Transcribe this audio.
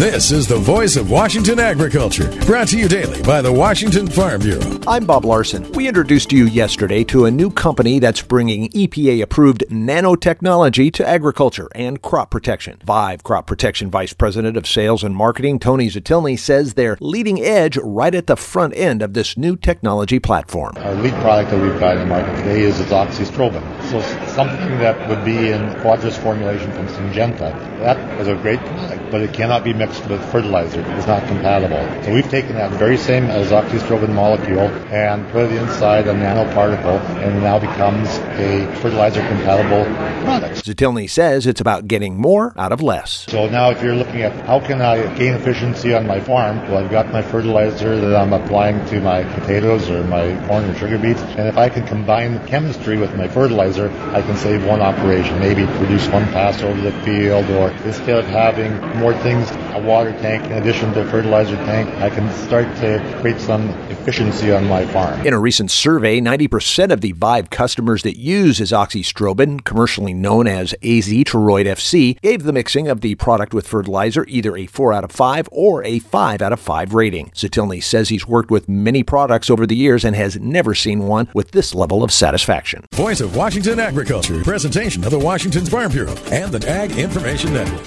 This is the voice of Washington agriculture, brought to you daily by the Washington Farm Bureau. I'm Bob Larson. We introduced you yesterday to a new company that's bringing EPA-approved nanotechnology to agriculture and crop protection. Vive Crop Protection Vice President of Sales and Marketing, Tony Zatilny, says they're leading edge right at the front end of this new technology platform. Our lead product that we've got in the market today is azoxystrobin. So something that would be in Quadris formulation from Syngenta. That is a great product, but it cannot be mixed with fertilizer. It's not compatible. So we've taken that very same azoxystrobin molecule and put it inside a nanoparticle, and it now becomes a fertilizer-compatible product. Zatilny says it's about getting more out of less. So now if you're looking at how can I gain efficiency on my farm, well, I've got my fertilizer that I'm applying to my potatoes or my corn or sugar beets, and if I can combine the chemistry with my fertilizer, I can save one operation, maybe produce one pass over the field, or instead of having more things, a water tank in addition to a fertilizer tank, I can start to create some efficiency on my farm. In a recent survey, 90% of the Vive customers that use azoxystrobin, commercially known as Azitoroid FC, gave the mixing of the product with fertilizer either a 4 out of 5 or a 5 out of 5 rating. Zatilny says he's worked with many products over the years and has never seen one with this level of satisfaction. Voice of Washington agriculture, presentation of the Washington Farm Bureau and the Ag Information Network.